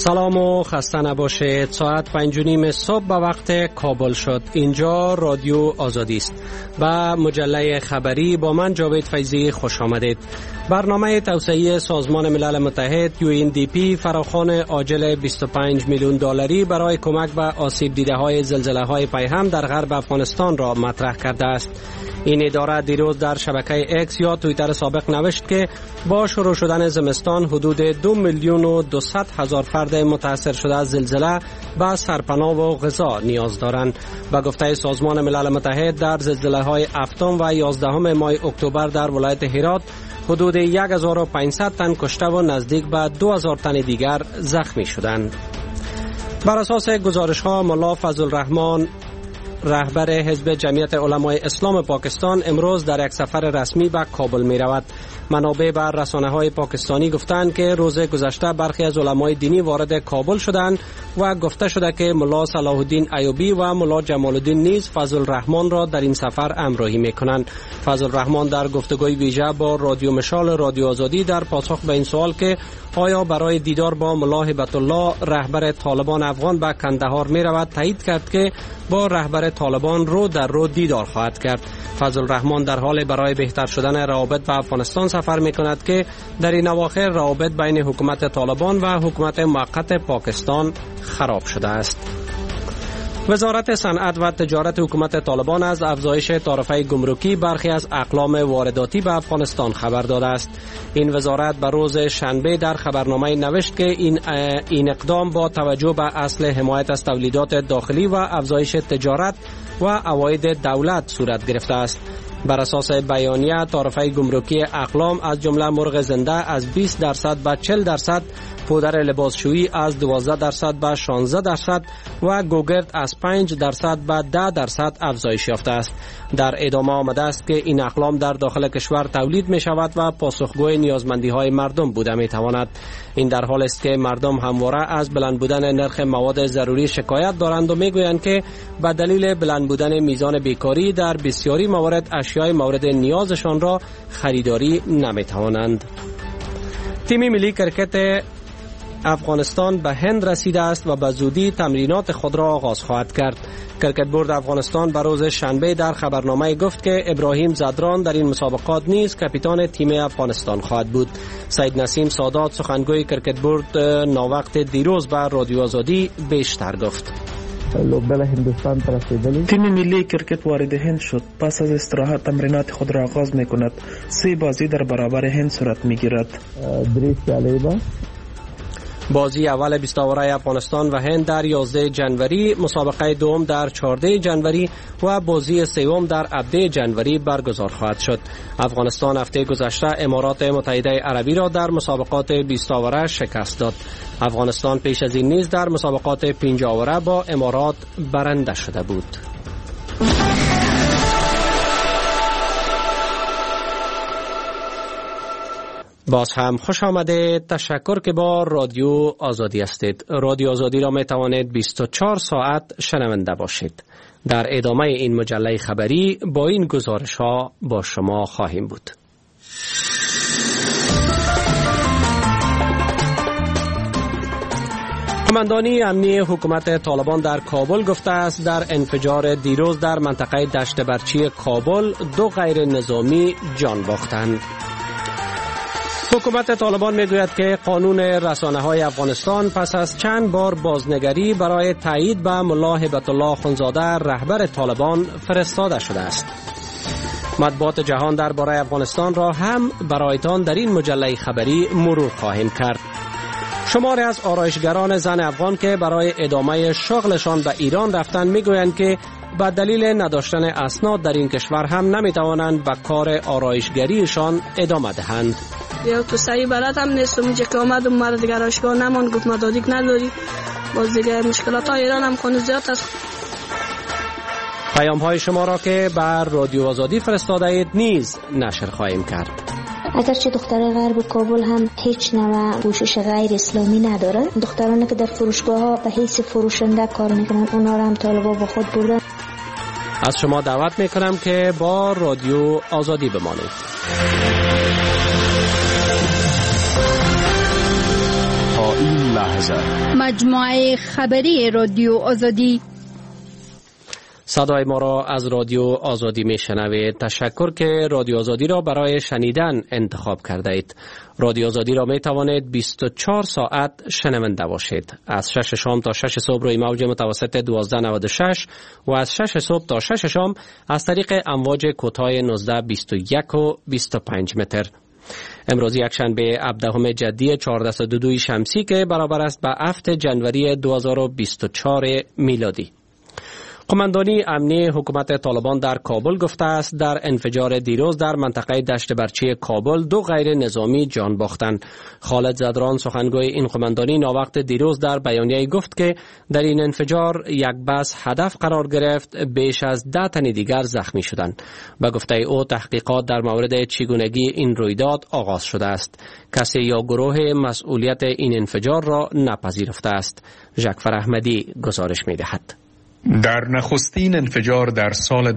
سلام و خسته نباشید. ساعت 5:30 صبح به وقت کابل شد. اینجا رادیو آزادی است و مجله خبری با من جاوید فیضی خوش آمدید. برنامه توسعه سازمان ملل متحد UNDP فراخوان عاجل 25 میلیون دلاری برای کمک به آسیب دیده های زلزله های پیهم در غرب افغانستان را مطرح کرده است. این اداره دیروز در شبکه اکس یا توییتر سابق نوشت که با شروع شدن زمستان حدود 2,200,000 فرد متاثر شده از زلزله به سرپناه و غذا نیاز دارند. به گفته سازمان ملل متحد در زلزله های 7 و 11 ماه اکتبر در ولایت هرات حدود 1500 تن کشته و نزدیک به 2000 تن دیگر زخمی شدند. بر اساس گزارش ها ملا فضل الرحمن رهبر حزب جمعیت علمای اسلام پاکستان امروز در یک سفر رسمی به کابل می رود. منابع بر رسانه های پاکستانی گفتند که روز گذشته برخی از علمای دینی وارد کابل شدند و گفته شده که ملا صلاح الدین ایوبی و ملا جمال الدین نیز فضل الرحمن را در این سفر همراهی می کنند. فضل الرحمن در گفتگوی ویژه با رادیو مشال رادیو آزادی در پاسخ به این سوال که آیا برای دیدار با ملا هبت الله رهبر طالبان افغان به کندهار می رود تایید کرد که با رهبر طالبان رو در رو دیدار خواهد کرد. فضل الرحمن در حال برای بهتر شدن روابط با افغانستان سفر می کند که در این اواخر روابط بین حکومت طالبان و حکومت موقت پاکستان خراب شده است. وزارت صنعت و تجارت حکومت طالبان از افزایش تعرفه گمرکی برخی از اقلام وارداتی به افغانستان خبر داده است. این وزارت بر روز شنبه در خبرنامه نوشت که این اقدام با توجه به اصل حمایت از تولیدات داخلی و افزایش تجارت و عواید دولت صورت گرفته است. بر اساس بیانیه تعرفه گمرکی اقلام از جمله مرغ زنده از 20% به 40%، پودر لباسشویی از 12% به 16% و گوگرد از 5% به 10% افزایش یافته است. در ادامه آمده است که این اقلام در داخل کشور تولید می شود و پاسخگوی نیازمندی های مردم بوده می تواند. این در حال است که مردم همواره از بلند بودن نرخ مواد ضروری شکایت دارند و می گویند که به دلیل بلند بودن میزان بیکاری در بسیاری موارد اشیای مورد نیازشان را خریداری نمی توانند. تیم ملی کرکت افغانستان به هند رسیده است و به زودی تمرینات خود را آغاز خواهد کرد. کرکت بورد افغانستان به روز شنبه در خبرنامه گفت که ابراهیم زدران در این مسابقات نیز کاپیتان تیم افغانستان خواهد بود. سید نسیم سادات سخنگوی کرکت بورد ناوقت دیروز به رادیو آزادی بیشتر گفت. تیم ملی کرکت وارد هند شد. پس از استراحت تمرینات خود را آغاز می کند. 3 بازی در برابر هند صورت می گیرد. بازی اول 20 اوره افغانستان و هند در 11 جنوری، مسابقه دوم در 14 جنوری و بازی سوم در 17 جنوری برگزار خواهد شد. افغانستان هفته گذشته امارات متحده عربی را در مسابقات 20 اوره شکست داد. افغانستان پیش از این نیز در مسابقات 50 اوره با امارات برنده شده بود. باز هم خوش آمده. تشکر که با رادیو آزادی هستید. رادیو آزادی را می توانید 24 ساعت شنونده باشید. در ادامه این مجله خبری با این گزارش ها با شما خواهیم بود. قماندانی امنی حکومت طالبان در کابل گفته است در انفجار دیروز در منطقه دشت برچی کابل 2 غیر نظامی جان باختند. حکومت طالبان میگوید که قانون رسانه‌های افغانستان پس از چند بار بازنگری برای تایید به ملا هبت الله اخندزاده رهبر طالبان فرستاده شده است. مطبوعات جهان درباره افغانستان را هم برایتان در این مجله خبری مرور خواهیم کرد. شماری از آرایشگران زن افغان که برای ادامه شغلشان به ایران رفتند میگویند که با دلیل نداشتن اسناد در این کشور هم نمیتوانند به کار آرایشگریشان ادامه دهند. یا تو سعی بلد هم نیستم. اینجا که آمدم مرا دیگر آرایشگاه نمان، گفت مدادیک نداری. باز دیگه مشکلات های ایران هم خونه زیاد است. پیام های شما را که بر رادیو آزادی فرستاده اید نیز نشر خواهیم کرد. اگرچه دختران غرب کابل هم هیچ نوع پوشش غیر اسلامی ندارند، دخترانی که در فروشگاه ها به حیث فروشنده کار میکنند اونا را هم طالبا با خود بردن. از شما دعوت میکنم که با رادیو آزادی بمانید. تا این لحظه لحظه. مجموعه خبری رادیو آزادی. صدای ما را از رادیو آزادی می شنوید. تشکر که رادیو آزادی را برای شنیدن انتخاب کرده اید. رادیو آزادی را می توانید 24 ساعت شنونده باشید. از 6 شام تا 6 صبح روی موج متوسط 1296 و از 6 صبح تا 6 شام از طریق امواج کوتاه 19، 21 و 25 متر. امروز یکشنبه 17 جدی 1402 شمسی که برابر است به 7 جنوری 2024 میلادی. قماندانی امنی حکومت طالبان در کابل گفته است در انفجار دیروز در منطقه دشت برچی کابل 2 غیر نظامی جان باختند. خالد زدران سخنگوی این قماندانی ناوقت دیروز در بیانیه گفت که در این انفجار یک بس هدف قرار گرفت، بیش از 10 تن دیگر زخمی شدند. به گفته او تحقیقات در مورد چگونگی این رویداد آغاز شده است. کسی یا گروه مسئولیت این انفجار را نپذیرفته است. ژکفر احمدی گزارش می‌دهد. در نخستین انفجار در سال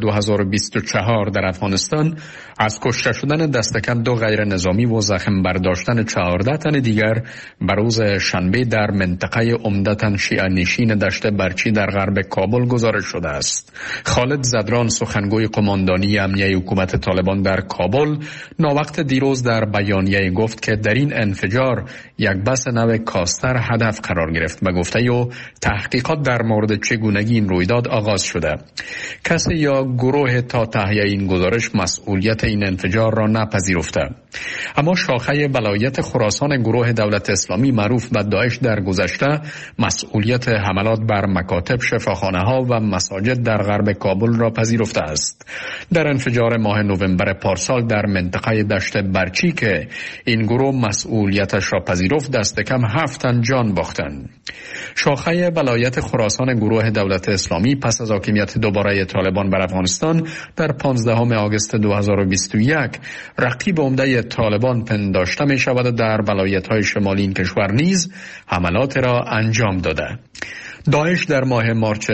2024 در افغانستان از کشته شدن دست کم 2 غیر نظامی و زخم برداشتن 14 تن دیگر بر روز شنبه در منطقه عمدتاً شیعه نشین دشت برچی در غرب کابل گزارش شده است. خالد زدران سخنگوی قماندانی امنیه حکومت طالبان در کابل ناوقت دیروز در بیانیه گفت که در این انفجار یک بس نو کاستر هدف قرار گرفت. به گفته او تحقیقات در مورد چگونگی این رویداد آغاز شده. کسی یا گروه تا تهیه این گزارش مسئولیت این انفجار را نپذیرفته. اما شاخه ولایت خراسان گروه دولت اسلامی معروف به داعش در گذشته مسئولیت حملات بر مکاتب، شفاخانه ها و مساجد در غرب کابل را پذیرفته است. در انفجار ماه نوامبر پارسال در منطقه دشت برچی که این گروه مسئولیتش را پذیرفت دست کم 7 تن جان باختند. شاخه ولایت خراسان گروه دولت اسلامی پس از حاکمیت دوباره طالبان بر افغانستان در 15 آگوست 2021 رقیب عمده طالبان پنداشته می شود در ولایت‌های شمالی این کشور نیز حملات را انجام داده. داعش در ماه مارچ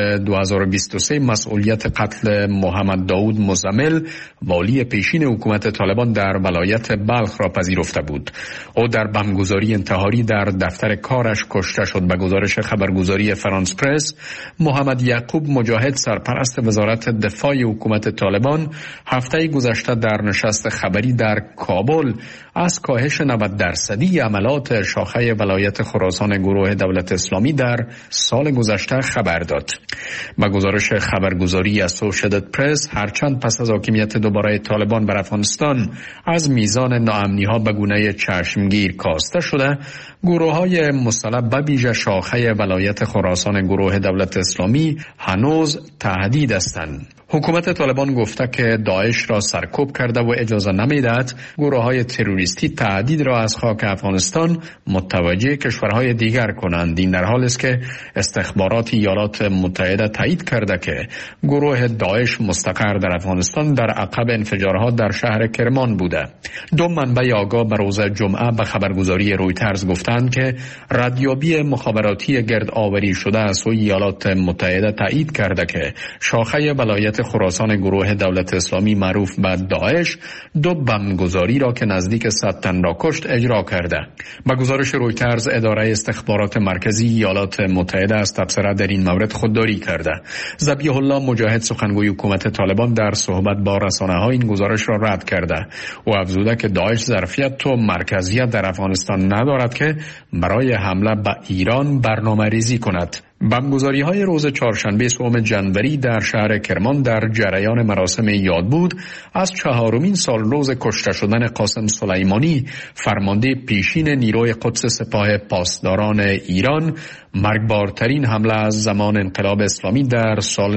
2023 مسئولیت قتل محمد داود مزمل والی پیشین حکومت طالبان در ولایت بلخ را پذیرفته بود. او در بمبگذاری انتحاری در دفتر کارش کشته شد. به گزارش خبرگزاری فرانس پرس، محمد یعقوب مجاهد سرپرست وزارت دفاع حکومت طالبان هفته گذشته در نشست خبری در کابل از کاهش 90% عملات شاخه ولایت خراسان گروه دولت اسلامی در سال گذشته خبر داد. با گزارش خبرگزاری اسوشییتد پرس، هرچند پس از حاکمیت دوباره طالبان بر افغانستان از میزان ناامنی‌ها به گونه چشمگیر کاسته شده، گروه‌های مسلح به ویژه شاخه ولایت خراسان گروه دولت اسلامی هنوز تهدید هستند. حکومت طالبان گفته که داعش را سرکوب کرده و اجازه نمیدهد گروه‌های تروریستی تهدید را از خاک افغانستان متوجه کشورهای دیگر کنند. این در حالی است که استخبارات ایالات متحده تایید کرده که گروه داعش مستقر در افغانستان در عقب انفجارها در شهر کرمان بوده. 2 منبع آگاه به روز جمعه به خبرگزاری رویترز گفتند که ردیابی مخابراتی گرد آوری شده از سوی ایالات متحده تایید کرده که شاخه ولایت خراسان گروه دولت اسلامی معروف به داعش 2 بمبگذاری را که نزدیک 100 تن را کشت اجرا کرده. با گزارش رویترز، اداره استخبارات مرکزی ایالات متحده از تبصره در این مورد خودداری کرده. ذبیح الله مجاهد سخنگوی حکومت طالبان در صحبت با رسانه‌ها این گزارش را رد کرده و افزوده که داعش ظرفیت و مرکزیت در افغانستان ندارد که برای حمله به ایران برنامه‌ریزی کند. بمبگذاری‌های روز چهارشنبه 3 جنوری در شهر کرمان در جریان مراسم یاد بود از 4مین سال روز کشته شدن قاسم سلیمانی، فرمانده پیشین نیروی قدس سپاه پاسداران ایران، مرگبارترین حمله از زمان انقلاب اسلامی در سال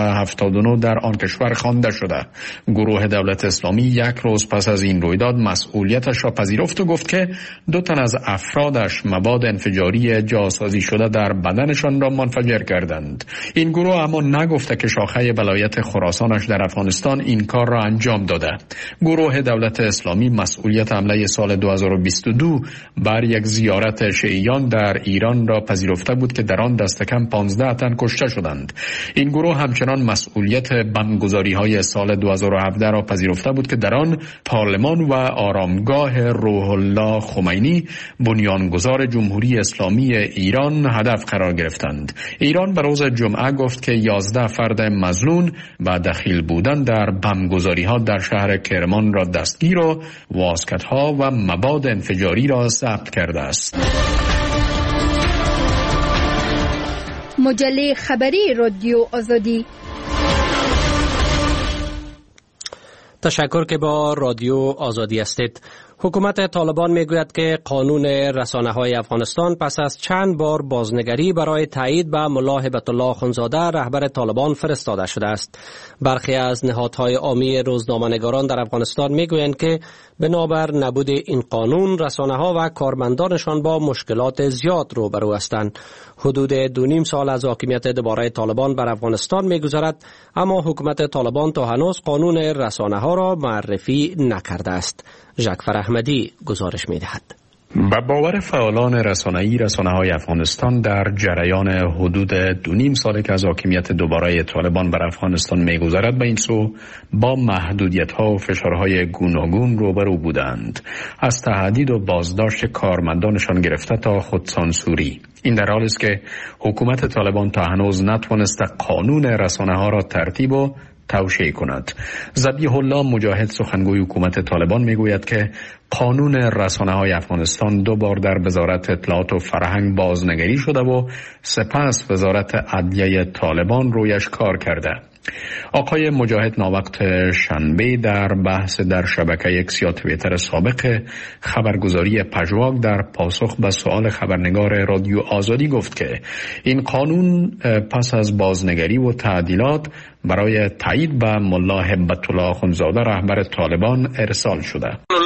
1979 در آن کشور خوانده شده. گروه دولت اسلامی 1 روز پس از این رویداد مسئولیتش را پذیرفت و گفت که 2 تن از افرادش مواد انفجاری جاسازی شده در بدنشان را منفجر کردند. این گروه اما نگفته که شاخه ولایت خراسانش در افغانستان این کار را انجام داده. گروه دولت اسلامی مسئولیت حمله سال 2022 بر یک زیارت شیعیان در ایران را پذیرفته پذیرفته بود که در آن دست کم 15 تن کشته شدند. این گروه همچنان مسئولیت بمبگذاری‌های سال 2017 را پذیرفته بود که در آن پارلمان و آرامگاه روح الله خمینی بنیانگذار جمهوری اسلامی ایران هدف قرار گرفتند. ایران به روز جمعه گفت که 11 فرد مظنون و دخیل بودن در بمبگذاری‌ها در شهر کرمان را دستگیر و واسکت‌ها و مواد انفجاری را ضبط کرده است. مجله خبری رادیو آزادی. تشکر که با رادیو آزادی هستید. حکومت طالبان میگوید که قانون رسانه‌های افغانستان پس از چند بار بازنگری برای تایید به ملا هیبت الله اخندزاده رهبر طالبان فرستاده شده است. برخی از نهادهای عامی روزنامه‌نگاران در افغانستان میگویند که بنابر نبود این قانون رسانه‌ها و کارمندانشان با مشکلات زیاد روبرو هستند. حدود 2.5 سال از حاکمیت دوباره طالبان بر افغانستان میگذرد، اما حکومت طالبان تا هنوز قانون رسانه‌ها را معرفی نکرده است. ژاکفر احمدی گزارش می‌دهد. به باور فعالان رسانه‌ای، رسانه‌های افغانستان در جریان حدود 2.5 ساله که از حاکمیت دوباره طالبان بر افغانستان می‌گذرد به این سو با محدودیت‌ها و فشارهای گوناگون روبرو بودند، از تهدید و بازداشت کارمندانشان گرفته تا خودسانسوری. این در حالی است که حکومت طالبان تا هنوز نتوانسته قانون رسانه‌ها را ترتیب و توشیح کند. ذبیح الله مجاهد سخنگوی حکومت طالبان میگوید که قانون رسانه‌های افغانستان 2 بار در وزارت اطلاعات و فرهنگ بازنگری شده و سپس وزارت عدلیه طالبان رویش کار کرده. آقای مجاهد ناوقت شنبه در بحث در شبکه ایکس یا توییتر سابق خبرگزاری پژواک در پاسخ به سؤال خبرنگار رادیو آزادی گفت که این قانون پس از بازنگری و تعدیلات برای تایید به ملا هیبت الله اخندزاده رهبر طالبان ارسال شده.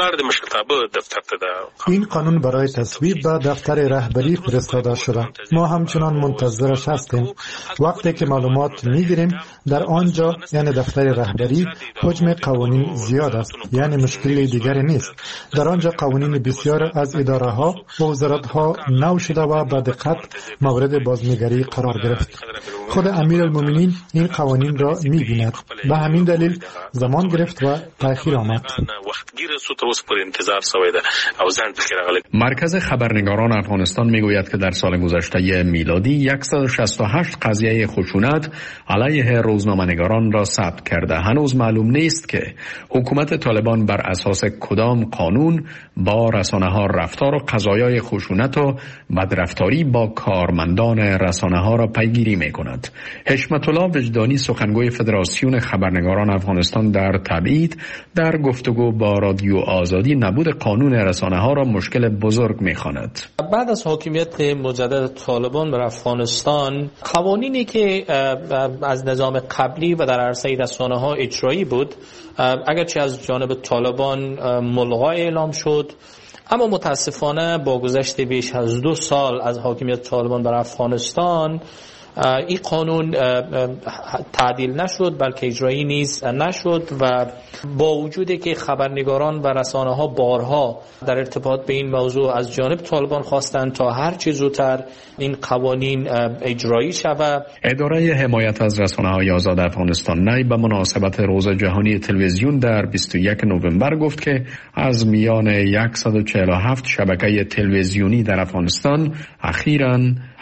این قانون برای تصویب به دفتر رهبری فرستاده شده. ما همچنان منتظرش هستیم. وقتی که معلومات میگیریم در آنجا یعنی دفتر رهبری حجم قوانین زیاد است، یعنی مشکلی دیگری نیست. در آنجا قوانین بسیار از اداره ها و وزارت ها نو شده و به دقت مورد بازنگری قرار گرفت. خود امیرالمومنین این قوانین را می‌بیند. به همین دلیل زمان گرفت و تأخیر آمد. مرکز خبرنگاران افغانستان میگوید که در سال گذشته میلادی 168 قضیه خشونت علیه روزنامه‌نگاران را ثبت کرده. هنوز معلوم نیست که حکومت طالبان بر اساس کدام قانون با رسانه‌ها رفتار و قضایای خشونت و بدرفتاری با کارمندان رسانه‌ها را پیگیری می‌کند. حشمت الله وجدانی سخنگوی فدراسیون خبرنگاران افغانستان در تبعید در گفتگو با رادیو آزادی نبود قانون رسانه‌ها را مشکل بزرگ می‌خواند. بعد از حاکمیت مجدد طالبان بر افغانستان، قوانینی که از نظام قبلی و در عرصه رسانه‌ها اجرایی بود، اگرچه از جانب طالبان ملغا اعلام شد، اما متاسفانه با گذشت بیش از 2 سال از حاکمیت طالبان بر افغانستان این قانون تعدیل نشد، بلکه اجرایی نیز نشد و با وجودی که خبرنگاران و رسانه ها بارها در ارتباط به این موضوع از جانب طالبان خواستند تا هر چه زودتر این قوانین اجرایی شود. اداره حمایت از رسانه های آزاد افغانستان نی به مناسبت روز جهانی تلویزیون در 21 نوامبر گفت که از میان 147 شبکه تلویزیونی در افغانستان اخیراً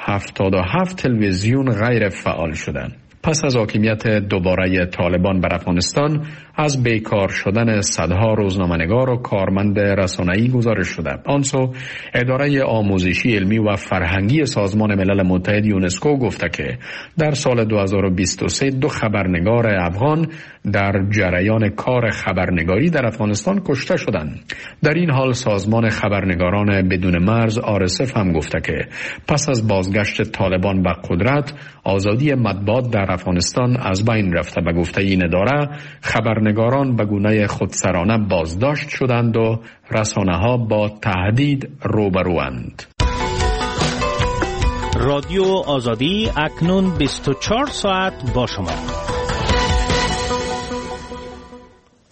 77 تلویزیون غیر فعال شدند. پس از حاکمیت دوباره طالبان بر افغانستان از بیکار شدن صدها روزنامه‌نگار و کارمند رسانه‌ای گزارش شده. آنسو اداره آموزشی علمی و فرهنگی سازمان ملل متحد یونسکو گفته که در سال 2023 2 خبرنگار افغان در جریان کار خبرنگاری در افغانستان کشته شدند. در این حال سازمان خبرنگاران بدون مرز RSF هم گفته که پس از بازگشت طالبان به قدرت آزادی مطبوعات در افغانستان از بین رفته. به گفته این اداره خبرنگاران به گونه خودسرانه بازداشت شدند و رسانه‌ها با تهدید روبروند. رادیو آزادی اکنون 24 ساعت با شما.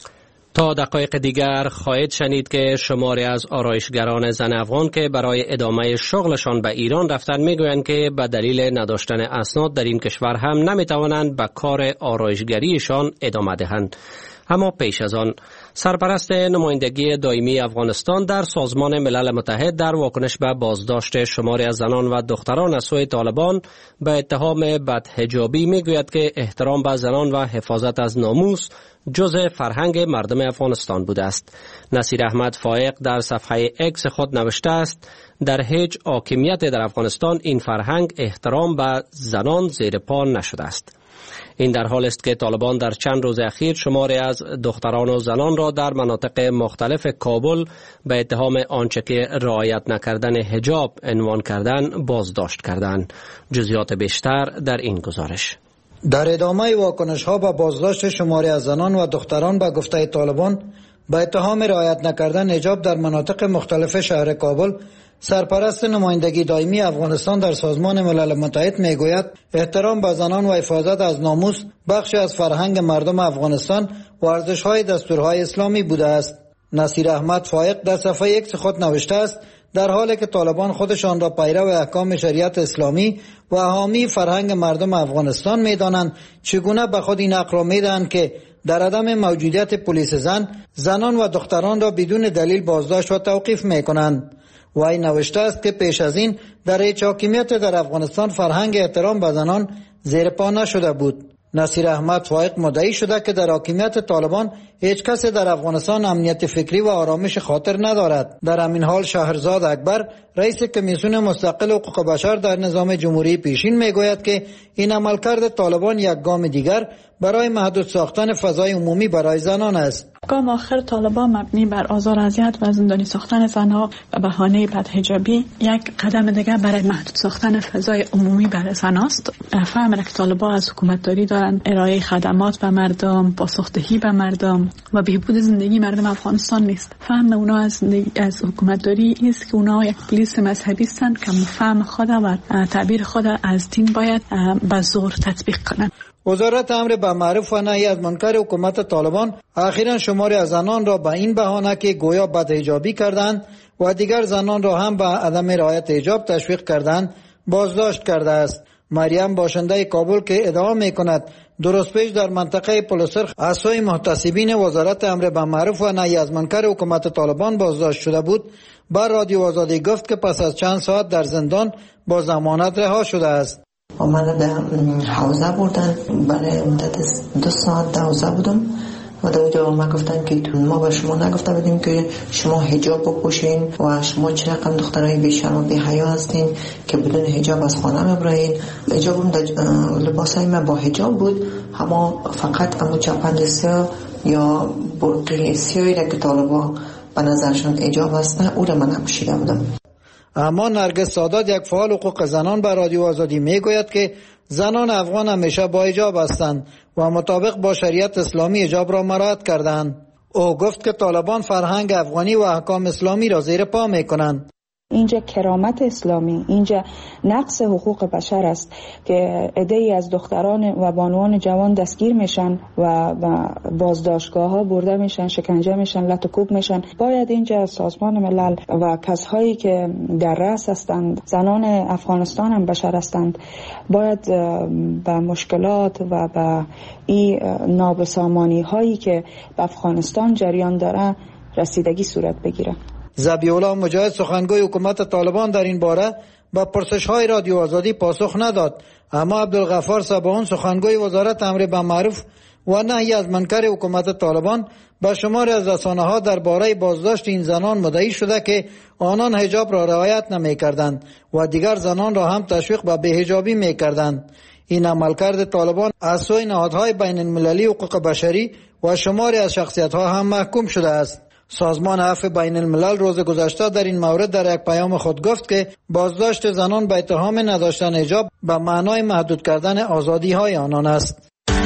تا دقایق دیگر خواهید شنید که شماری از آرایشگران زن افغان که برای ادامه شغلشان به ایران رفتن میگویند که به دلیل نداشتن اسناد در این کشور هم نمیتوانند به کار آرایشگریشان ادامه دهند. اما پیش از آن سرپرست نمایندگی دائمی افغانستان در سازمان ملل متحد در واکنش به بازداشت شماری از زنان و دختران از سوی طالبان به اتهام بدحجابی میگوید که احترام به زنان و حفاظت از ناموس جزء فرهنگ مردم افغانستان بوده است. نصیر احمد فائق در صفحه اکس خود نوشته است در هیچ حاکمیت در افغانستان این فرهنگ احترام به زنان زیر پا نشده است. این در حال است که طالبان در چند روز اخیر شماری از دختران و زنان را در مناطق مختلف کابل به اتهام آنچه که رعایت نکردن حجاب عنوان کردن بازداشت کردند. جزئیات بیشتر در این گزارش. در ادامه واکنش‌ها به بازداشت شماری از زنان و دختران به گفته طالبان به اتهام رعایت نکردن حجاب در مناطق مختلف شهر کابل، سرپرست نمایندگی دائمی افغانستان در سازمان ملل متحد میگوید احترام به زنان و حفاظت از ناموس بخشی از فرهنگ مردم افغانستان و ارزش‌های دستورهای اسلامی بوده است. نصیر احمد فائق در صفحه اکس خود نوشته است در حالی که طالبان خودشان را پیرو احکام شریعت اسلامی و حامی فرهنگ مردم افغانستان می‌دانند، چگونه به خود این حق را می‌دهند که در عدم موجودیت پلیس زنان و دختران را بدون دلیل بازداشت و توقیف می‌کنند. و این نوشته است که پیش از این در هیچ حاکمیت در افغانستان فرهنگ احترام به زنان زیر پا نشده بود. نصیر احمد فائق مدعی شده که در حاکمیت طالبان هیچ کسی در افغانستان امنیت فکری و آرامش خاطر ندارد. در همین حال شهرزاد اکبر رئیس کمیسیون مستقل حقوق بشر در نظام جمهوری پیشین میگوید که این عملکرد طالبان یک گام دیگر برای محدود ساختن فضای عمومی برای زنان است. گام آخر طالبان مبنی بر آزار و اذیت و زندانی ساختن زنها و بهانه بدحجابی یک قدم دیگر برای محدود ساختن فضای عمومی برای زناست. فهم که طالبان از حکومتداری دارن ارائه خدمات به مردم، پاسخدهی به مردم و بهبود زندگی مردم افغانستان نیست. فهم اونا از حکومتداری است که اونا یک پلیس مذهبی هستند که فهم خود و تعبیر خود از دین باید به زور تطبیق کنند. وزارت امر به معروف و نهی از منکر حکومت طالبان اخیراً شماری از زنان را به این بهانه که گویا بدحجابی کردند و دیگر زنان را هم به عدم رعایت حجاب تشویق کردند بازداشت کرده است. مریم باشنده کابل که ادعا می‌کند درست پیش در منطقه پلسرخ از سوی محتسبین وزارت امر به معروف و نهی از منکر حکومت طالبان بازداشت شده بود، بر رادیو آزادی گفت که پس از چند ساعت در زندان با ضمانت رها شده است. من به حوزه بردن، برای مدت 2 ساعت در حوزه بودم و در اونجا ما گفتن که ما به شما نگفته بودیم که شما حجاب بپوشین و شما چه رقم دخترای بی‌شرم و بی‌حیا هستین که بدون حجاب از خانه میبرین. حجابم در لباسای من با حجاب بود، اما فقط امو چپند سیاه یا برقی سیاهی را که طالبا به نظرشون حجاب هستن او را من نپوشیده بودم. اما نرگس سادات یک فعال حقوق زنان به رادیو آزادی میگوید که زنان افغان همیشه با حجاب هستند و مطابق با شریعت اسلامی حجاب را مراعات کردند. او گفت که طالبان فرهنگ افغانی و احکام اسلامی را زیر پا میکنند. اینجا کرامت اسلامی، اینجا نقص حقوق بشر است که عده‌ای از دختران و بانوان جوان دستگیر میشن و بازداشتگاه ها برده میشن، شکنجه میشن، لط و کوب میشن. باید اینجا سازمان ملل و کسایی که در رأس هستند، زنان افغانستان هم بشر هستند، باید به مشکلات و به این نابسامانی هایی که به افغانستان جریان داره رسیدگی صورت بگیره. ذبیح الله مجاهد سخنگوی حکومت طالبان در این باره به پرسش‌های رادیو آزادی پاسخ نداد، اما عبدالغفار صباحون سخنگوی وزارت امر به معروف و نهی از منکر حکومت طالبان به شماری از رسانه‌ها درباره بازداشت این زنان مدعی شده که آنان حجاب را رعایت نمی‌کردند و دیگر زنان را هم تشویق به بی‌حجابی می‌کردند. این عملکرد طالبان از سوی نهادهای بین المللی حقوق بشری و شماری از شخصیت‌ها هم محکوم شده است. سازمان عفو بین الملل روز گذشته در این مورد در یک پیام خود گفت که بازداشت زنان به اتهام نداشتن حجاب به معنای محدود کردن آزادی‌های آنان است.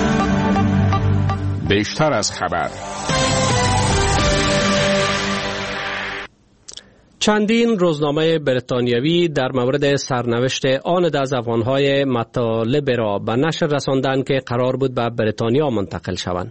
بیشتر از خبر. چندین روزنامه بریتانیایی در مورد سرنوشت آن از افغان‌های مطالب را به نشر رساندند که قرار بود به بریتانیا منتقل شوند.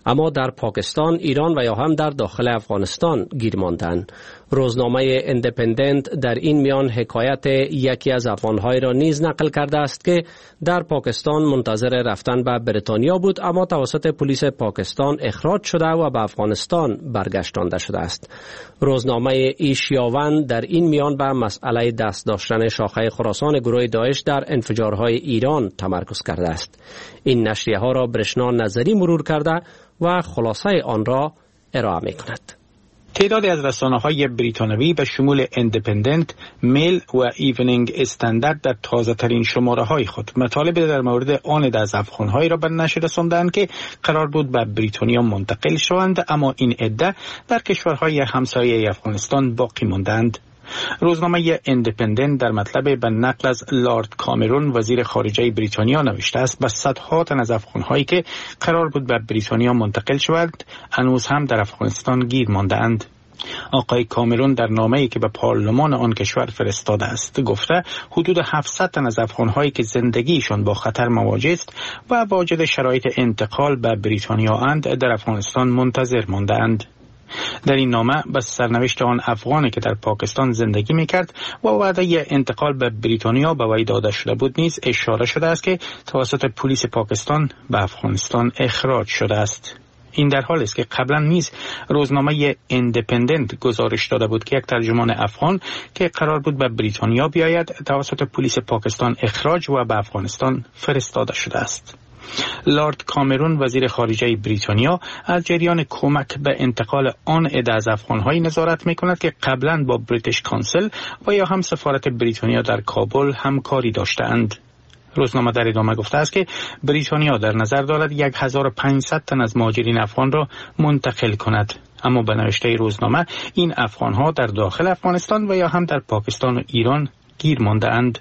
اما در پاکستان، ایران و یا هم در داخل افغانستان گیر ماندند. روزنامه اندپندنت در این میان حکایت یکی از افغان‌های را نیز نقل کرده است که در پاکستان منتظر رفتن به بریتانیا بود، اما توسط پلیس پاکستان اخراج شده و به افغانستان برگشتانده شده است. روزنامه ایشیاون در این میان به مسئله دست داشتن شاخه خراسان گروه داعش در انفجارهای ایران تمرکز کرده است. این نشریه ها را برشنا نظری مرور کرده و خلاصه آن را ارائه می کند. تعدادی از رسانه‌های بریتانوی به شمول اندپندنت، میل و ایونینگ استندارد در تازه‌ترین شماره‌های خود مطالب در مورد آن از افغان‌هایی را به نشر رساندند که قرار بود به بریتانیا منتقل شوند، اما این عده در کشورهای همسایه افغانستان باقی ماندند. روزنامه اندپندنت در مطلب به نقل از لارد کامرون وزیر خارجه بریتانیا نوشته است به صدها تن از افغان‌هایی که قرار بود به بریتانیا منتقل شوند هنوز هم در افغانستان گیر مانده‌اند. آقای کامرون در نامه‌ای که به پارلمان آن کشور فرستاده است گفته حدود 700 تن از افغان‌هایی که زندگیشان با خطر مواجه است و واجد شرایط انتقال به بریتانیا اند در افغانستان منتظر مانده‌اند. در این نامه به سرنوشت آن افغانی که در پاکستان زندگی می‌کرد و وعده انتقال به بریتانیا به وی داده شده بود نیز اشاره شده است که توسط پلیس پاکستان به افغانستان اخراج شده است. این در حالی است که قبلا نیز روزنامه اندپندنت گزارش داده بود که یک ترجمان افغان که قرار بود به بریتانیا بیاید توسط پلیس پاکستان اخراج و به افغانستان فرستاده شده است. لارد کامرون وزیر خارجه بریتانیا از جریان کمک به انتقال آن عده از افغان‌های نظارت می‌کند که قبلا با بریتیش کانسل و یا هم سفارت بریتانیا در کابل همکاری داشته‌اند. روزنامه در ادامه گفته است که بریتانیا در نظر دارد 1500 تن از مهاجرین افغان را منتقل کند، اما به نوشته روزنامه این افغان‌ها در داخل افغانستان و یا هم در پاکستان و ایران گیر مانده‌اند.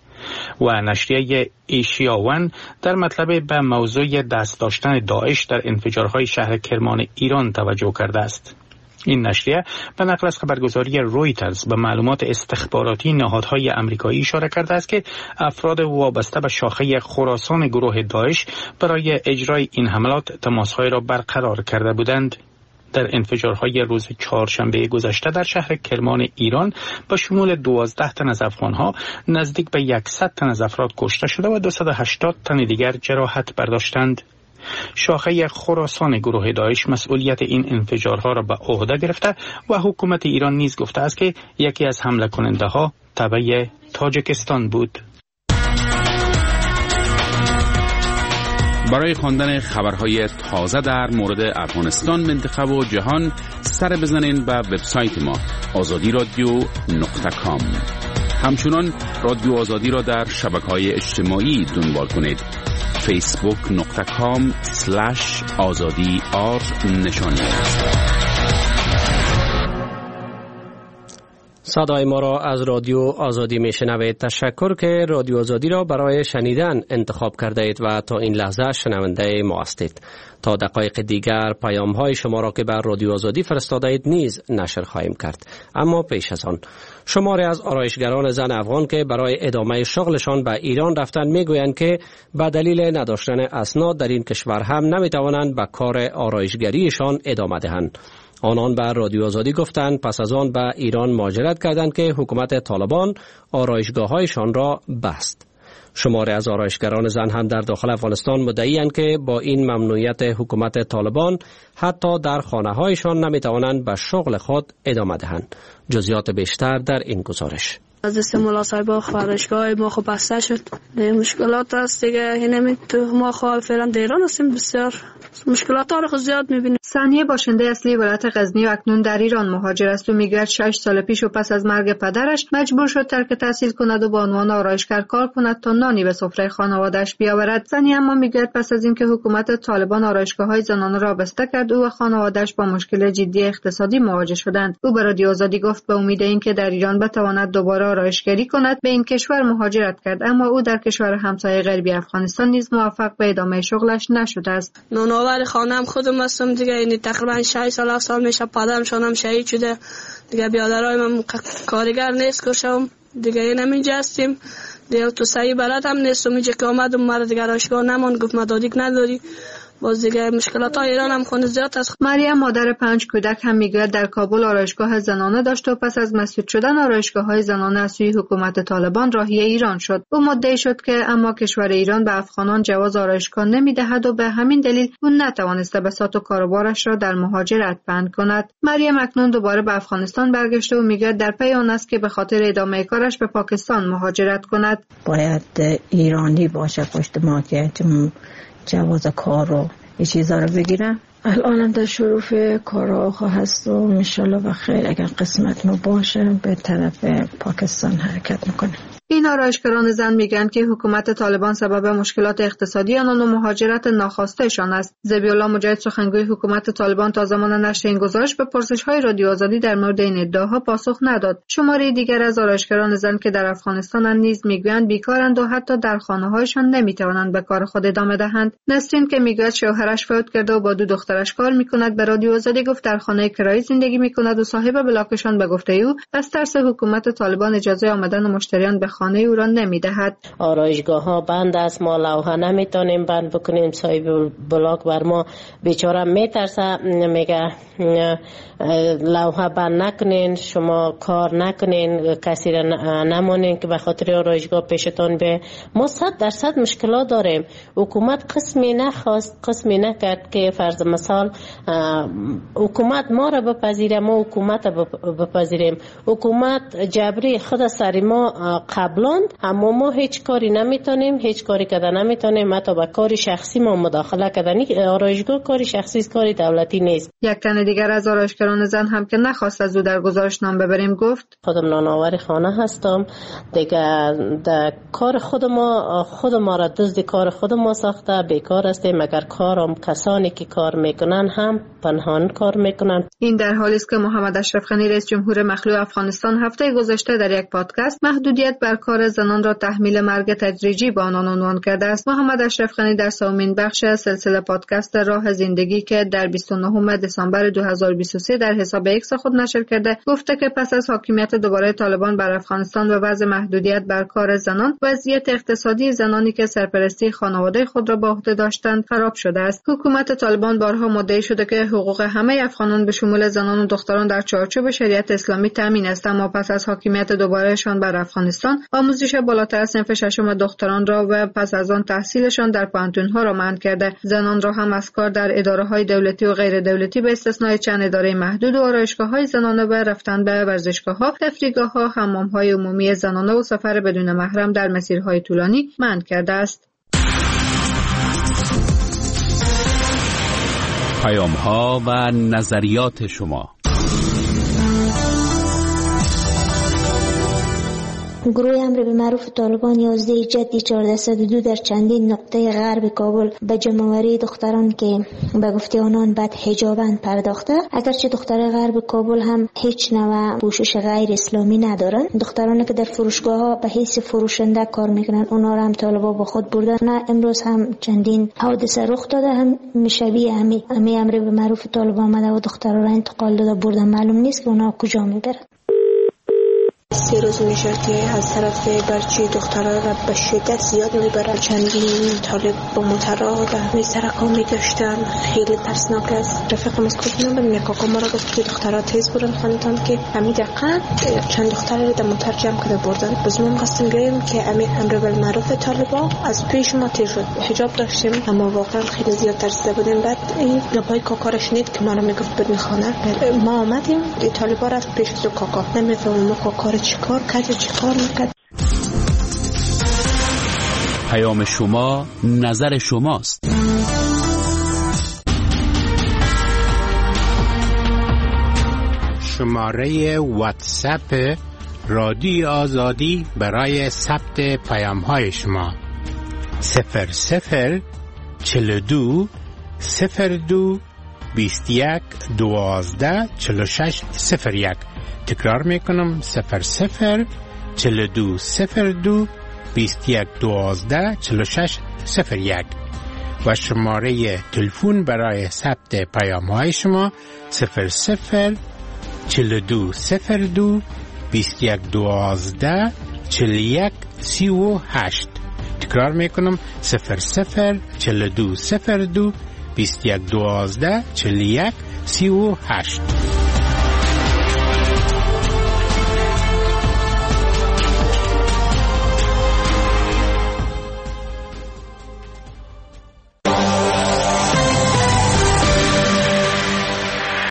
و نشریه ایشیاون در مطلب به موضوع دست داشتن داعش در انفجارهای شهر کرمان ایران توجه کرده است. این نشریه به نقل از خبرگزاری رویترز به معلومات استخباراتی نهادهای آمریکایی اشاره کرده است که افراد وابسته به شاخه خراسان گروه داعش برای اجرای این حملات تماس‌های را برقرار کرده بودند. در انفجارهای روز چهارشنبه گذشته در شهر کرمان ایران با شمول 12 تن از افغانها نزدیک به 100 تن از افراد کشته شده و 280 تن دیگر جراحت برداشتند. شاخه خراسان گروه داعش مسئولیت این انفجارها را به عهده گرفته و حکومت ایران نیز گفته است که یکی از حمله کننده ها تبع تاجیکستان بود. برای خواندن خبرهای تازه در مورد افغانستان، منطقه و جهان سر بزنین به وبسایت ما azadiradio.com. همچنان رادیو آزادی را در شبکه‌های اجتماعی دنبال کنید. facebook.com/azadi_r صدای ما را از رادیو آزادی میشنوید. تشکر که رادیو آزادی را برای شنیدن انتخاب کرده اید و تا این لحظه شنونده ما هستید. تا دقایق دیگر پیام های شما را که بر رادیو آزادی فرستاده اید نیز نشر خواهیم کرد. اما پیش از آن شماری از آرایشگران زن افغان که برای ادامه شغلشان به ایران رفتن میگویند که به دلیل نداشتن اسناد در این کشور هم نمیتوانند به کار آرایشگریشان ادامه دهند. آنان به رادیو آزادی گفتند پس از آن به ایران مهاجرت کردند که حکومت طالبان آرایشگاه‌هایشان را بست. شماری از آرایشگران زن هم در داخل افغانستان مدعی‌اند که با این ممنوعیت حکومت طالبان حتی در خانه‌هایشان نمی‌توانند به شغل خود ادامه دهند. جزئیات بیشتر در این گزارش. از دست مولا صاحب خارجگاه ما خب بسته شد. مشکلات است دیگه. اینم تو ما خال فعلا در ایران هستیم، بسیار مشکلات ها رو زیاد می‌بینیم. ثانیه باشنده اصلی ولایت غزنی و اکنون در ایران مهاجر است و میگوید 6 سال پیش و پس از مرگ پدرش مجبور شد ترک تحصیل کند و به عنوان آرایشگر کار کند تا نانی به سفره خانواده‌اش بیاورد. ثانیه اما میگوید پس از اینکه حکومت طالبان آرایشگاه‌های زنانه را بسته کرد، او و خانواده‌اش با مشکل جدی اقتصادی مواجه شدند. او به رادیو آزادی گفت به امید اینکه در ایران بتواند دوباره آرایشگری کند به این کشور مهاجرت کرد، اما او در کشور همسایه غربی افغانستان نیز موفق به ادامه شغلش نشده است. نانآور خانم خودم هستم دیگه. این تقریبا 6 سال میشه پدرم شونم شهید شده دیگه. بیادرای من کارگر نیست کشم دیگه. اینجا هستیم دیگه. تو سعی بلد هم نیستم. اینجا که آمدم مرا دیگه آرایشگاه نمان گفت مدادیک نداری باز دیگه مشکلات های ایران هم خون زیاد است. مریم مادر 5 کودک هم میگوید در کابل آرایشگاه زنانه داشت و پس از مسدود شدن آرایشگاه‌های زنانه از سوی حکومت طالبان راهی ایران شد. او مدعی شد که اما کشور ایران به افغانان جواز آرایشگاه نمیدهد و به همین دلیل او نتوانسته بساط و کاروبارش را در مهاجرت بند کند. مریم اکنون دوباره به افغانستان برگشته و میگوید در پی آن است که به خاطر ادامه کارش به پاکستان مهاجرت کند. باید ایرانی باشه پشت ما که جواز کار و این چیزا رو بگیرم. الان در شروع کارها هست و انشالله و خیر اگر قسمت ما باشه به طرف پاکستان حرکت میکنه. این آرایشگران زن میگن که حکومت طالبان سبب مشکلات اقتصادی آنان و مهاجرت ناخواستهشان است. ذبیح‌الله مجاهد سخنگوی حکومت طالبان تا زمان نشر این گزارش به پرسش‌های رادیو آزادی در مورد این ادعاها پاسخ نداد. شماره دیگر از آرایشگران زن که در افغانستان نیز میگویند بیکارند و حتی در خانه‌هایشان نمیتوانند به کار خود ادامه دهند. نسرین که میگوید شوهرش فوت کرده و با 2 دخترش کار میکند به رادیو آزادی گفت در خانه کرایه زندگی میکند و صاحب بلاکشان به گفته او از ترس حکومت طالبان اجازه آمدن مشتریان به خانه او را نمیدهد. آرایشگاه ها بند است، ما لوحه نمیتونیم بند بکنیم، صاحب بلاک بر ما بیچاره میترسه، میگه لوحه بند نکنین، شما کار نکنین، کسی را نمانین که به خاطر آرایشگاه پیشتان به ما 100% مشکلات داریم. حکومت قسمی نخواست، قسمی نکرد که فرض مثال حکومت ما را بپذیره، ما حکومت را بپذیریم. حکومت جبری خود سری ما قبلاند، اما ما هیچ کاری نمیتونیم، هیچ کاری کردن نمیتونیم، حتی به کار شخصی ما مداخله کردن. آرایشگاه کاری شخصی است، کاری دولتی نیست. یک تن دیگر از آرایشگران زن هم که نخواست از او در گزارش نام ببریم گفت خودم نانآور خانه هستم دیگه، در کار خود ما را دزد کار خود ما ساخته، بیکار هستیم. مگر کارم کسانی که کار میکنن هم پنهان کار میکنن. این در حالی است که محمد اشرف غنی رئیس جمهور مخلوع افغانستان هفته گذشته در یک پادکست محدودیت بر کار زنان را تحمیل مرگ تدریجی به آنان عنوان کرده است. محمد اشرف غنی در 3مین بخش سلسله پادکست راه زندگی که در 29 دسامبر 2023 در حساب ایکس خود نشر کرده گفته که پس از حاکمیت دوباره طالبان بر افغانستان و وضع محدودیت بر کار زنان، وضعیت اقتصادی زنانی که سرپرستی خانواده خود را به عهده داشتند خراب شده است. حکومت طالبان بارها مدعی شده که حقوق همه افغانان به شمول زنان و دختران در چارچوب شریعت اسلامی تامین است، اما پس از حاکمیت دوبارهشان بر افغانستان آموزش بالاتر از صنف ششم دختران را و پس از آن تحصیلشان در پانتون‌ها را منع کرده. زنان را هم از کار در اداره‌های دولتی و غیر دولتی به استثنای چند اداره محدود و آرایشگاه‌های زنانه و رفتن به ورزشگاه‌ها، تفریحگاه‌ها، حمام‌های عمومی زنانه و سفر بدون محرم در مسیرهای طولانی منع کرده است. پیام‌ها و نظریات شما. گروه امر به معروف طالبان 11 جدی 1402 در چندین نقطه غرب کابل به جمع‌آوری دختران که به گفته آنان بد حجابند پرداخته. اگرچه دختر غرب کابل هم هیچ نوع پوشش غیر اسلامی ندارند، دخترانی که در فروشگاه‌ها به حیث فروشنده کار میکنند اونا را هم طالبان با خود بردن. نه امروز هم چندین حادثه رخ داده، هم شبیه همین امر به معروف طالبان آمده و دخترها را انتقال داده بردن. معلوم نیست که اونا کجا میبرن. 3 روز میشه که از طرف برچی دخترها را به شدت زیاد میبرن. چندین طالب با موترها و سرکا میگشتن، خیلی ترسناک است. رفیقم از کجا نمیدونم، یک کاکا ما را گفت که دخترها تیز بودن خاندان که همین دقیقا چند دختر را در موتر جمع کرده بردن. باز ما قصدیم بیاییم که امر بالمعروف طالبان از پیش ما تیر شد. حجاب داشتیم اما واقعا خیلی زیاد ترسیده بودیم. بعد این لبای کاکا را شنید که ما را میگفت بریم خانه. ما آمدیم، طالبا رفت پیش تو کاکا. نمیفهمم ما کاکا چیکار کرد، چیکار میکرد. پیام شما نظر شماست. شماره واتساپ رادیو آزادی برای ثبت پیام‌های شما 00 42 02 21 12 46 01. تکرار میکنم 00 42 02 21 12 46 01 و شماره تلفن برای ثبت پیام‌های شما 00 42 02 21 12 41 38. تکرار میکنم 00 42 02 21 12 41 38.